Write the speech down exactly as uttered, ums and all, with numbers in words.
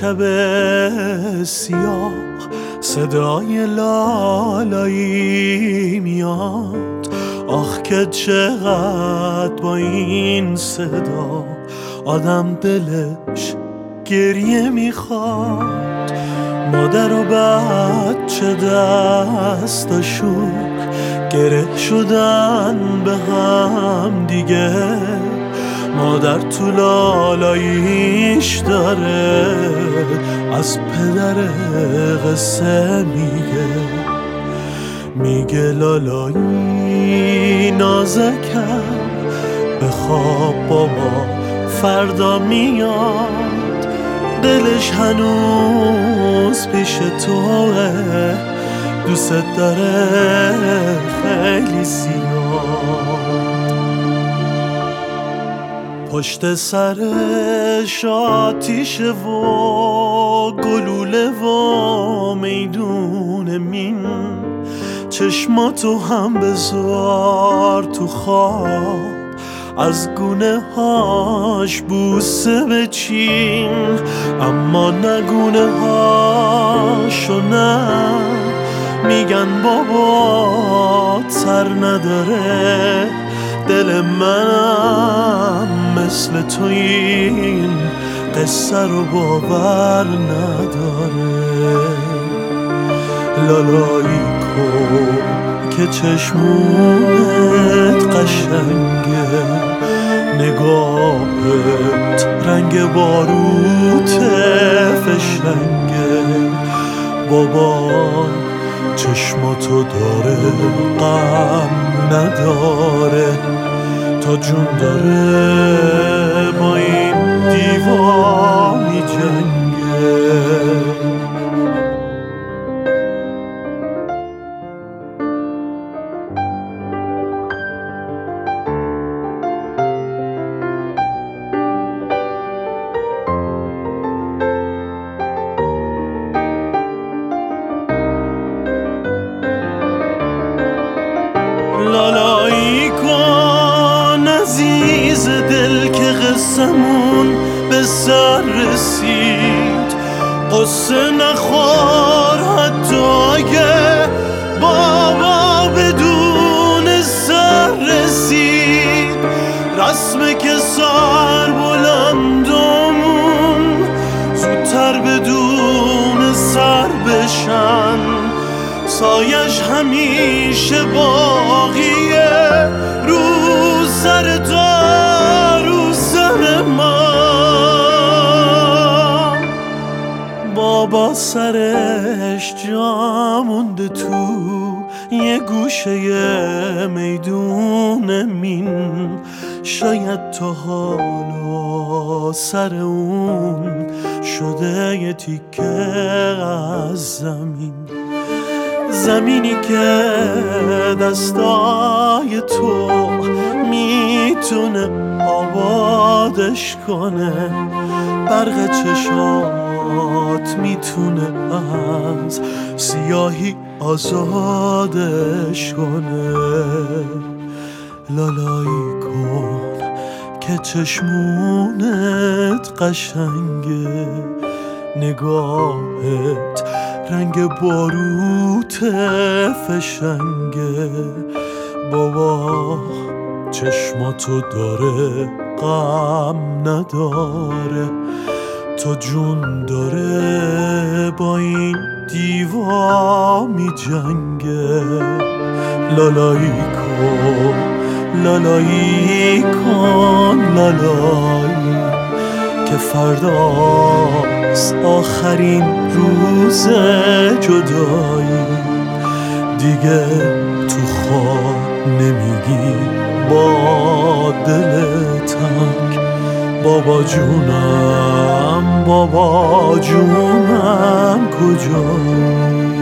شب سیاه صدای لالایی میاد. آخ که چقدر با این صدا آدم دلش گریه میخواد. مادر و بچه دستاشون گره شدن به هم دیگه. مادر تو لالاییش داره از پدر قصه میگه. میگه لالایی نازکم بخواب بابا فردا میاد. دلش هنوز پیش توه دوست داره خیلی زیاد. پشت سرش آتیشه و گلوله و میدون مین. چشماتو هم بذار تو خواب از گونه هاش بوسه بچین. اما نگونه هاشو نه میگن بابا تر نداره. دل منم مثل تو این قصه رو باور نداره. لالایی کن که چشمونت قشنگه. نگاهت رنگ باروت فشنگه. بابا چشماتو داره غم نداره. تا جون داره با این دیوا می جنگه. لالایی کن عزیز دل که قصمون به سر رسید. قصه نخور حتی اگه بابا بدون سر رسید. رسمه که سر بلندمون زودتر بدون سر بشن. سایش همیشه باقیه رو سر تو رو سر من. بابا سرش جا مونده تو یه گوشه میدون مین. شاید تا حالا سر اون شده یه تیکه از زمین. زمینی که دستای تو میتونه آبادش کنه. برق چشات میتونه از سیاهی آزادش کنه. لالایی کن که چشمونت قشنگه. نگاهت رنگ باروت فشنگه. بابا چشماتو داره غم نداره. تا جون داره با این دیوا می جنگه. لالایی کن لالایی کن لالایی که فرداست آخرین روز جدایی. دیگه تو خواب نمیگی با دل تنگ بابا جونم بابا جونم کجایی.